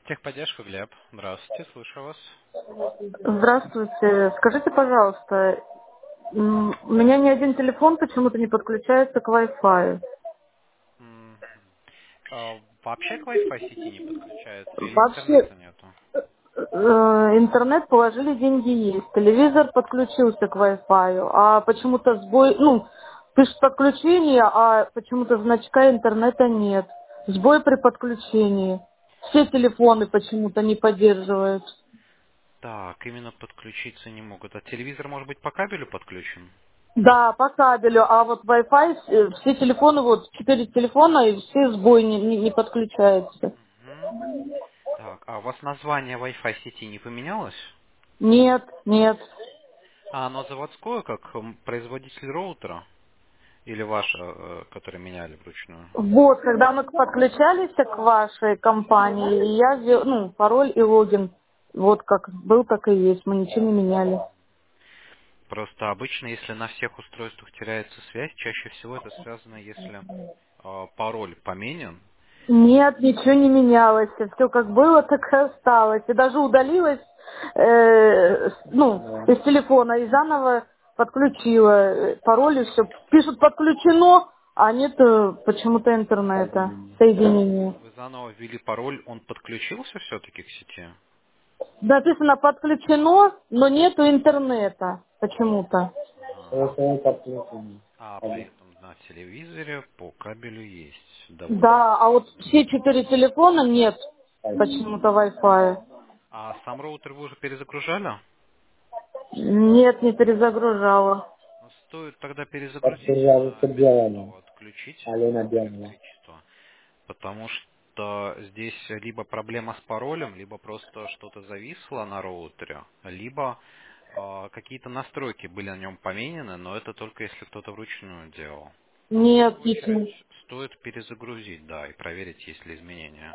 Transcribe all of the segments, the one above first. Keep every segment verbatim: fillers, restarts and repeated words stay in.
Техподдержка, Глеб. Здравствуйте, слышу вас. Здравствуйте. Скажите, пожалуйста, м, у меня ни один телефон почему-то не подключается к Wi-Fi. М, а вообще к Wi-Fi сети не подключается или Вообще, интернета нету? э, интернет положили, деньги есть. Телевизор подключился к Wi-Fi, а почему-то сбой, ну, пишет подключение, а почему-то значка интернета нет. Сбой при подключении. Все телефоны почему-то не поддерживают. Так, именно подключиться не могут. А телевизор может быть по кабелю подключен? Да, по кабелю, а вот Wi-Fi, э, все телефоны, вот четыре телефона, и все сбой не, не, не подключаются. Мгм. Так, а у вас название Wi-Fi сети не поменялось? Нет, нет. А оно заводское, как м, производитель роутера? Или ваше, э, которое меняли вручную? Вот, когда мы подключались к вашей компании, и я ввел, ну, пароль и логин, вот как был, так и есть, мы ничего не меняли. Просто обычно, если на всех устройствах теряется связь, чаще всего это связано, если э, пароль поменен. Нет, ничего не менялось, все как было, так и осталось. И даже удалилось, э, с- ну, из телефона и заново подключила э, пароль и все. Пишут подключено, а нет э, почему-то интернета, соединения. Вы заново ввели пароль, он подключился все-таки к сети? Написано подключено, но нету интернета почему-то. Ага. А при этом на телевизоре по кабелю есть. Довольно Да, а вот странно. все четыре телефона нет почему-то Wi-Fi. А сам роутер вы уже перезагружали? Нет, не перезагружала. Ну, стоит тогда перезагрузить, а, ввести снова, отключить электричество. Потому что здесь либо проблема с паролем, либо просто что-то зависло на роутере, либо а, какие-то настройки были на нем поменены, но это только если кто-то вручную делал. В Нет, первую очередь ничего. стоит перезагрузить, да, и проверить, есть ли изменения.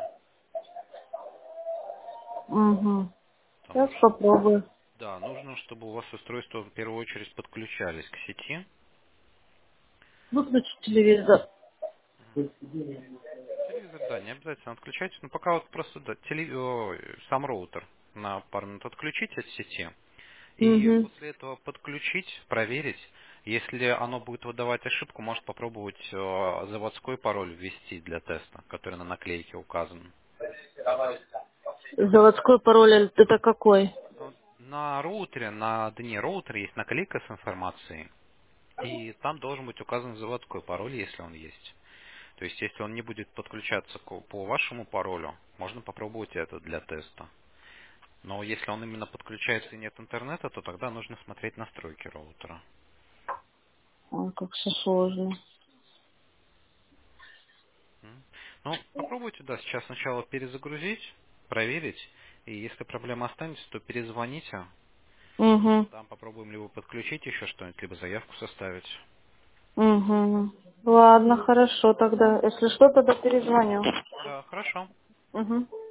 Угу. Потому Сейчас что, попробую. да, нужно, чтобы у вас устройства в первую очередь подключались к сети. Выключи телевизор. Телевизор, да, не обязательно отключать, но пока вот просто да, теле- ой, сам роутер на пару минут отключить от сети. И Угу. после этого подключить, проверить. Если оно будет выдавать ошибку, может попробовать э, заводской пароль ввести для теста, который на наклейке указан. Заводской пароль это какой? Вот на роутере, на дне роутера есть наклейка с информацией, и там должен быть указан заводской пароль, если он есть. То есть, если он не будет подключаться к- по вашему паролю, можно попробовать это для теста. Но если он именно подключается и нет интернета, то тогда нужно смотреть настройки роутера. Ой, как все сложно. М. Ну, попробуйте, да, сейчас сначала перезагрузить, проверить, и если проблема останется, то перезвоните, Угу. там попробуем либо подключить еще что-нибудь, либо заявку составить. Угу. Ладно, хорошо тогда. Если что, тогда перезвоню. Да, хорошо. Угу.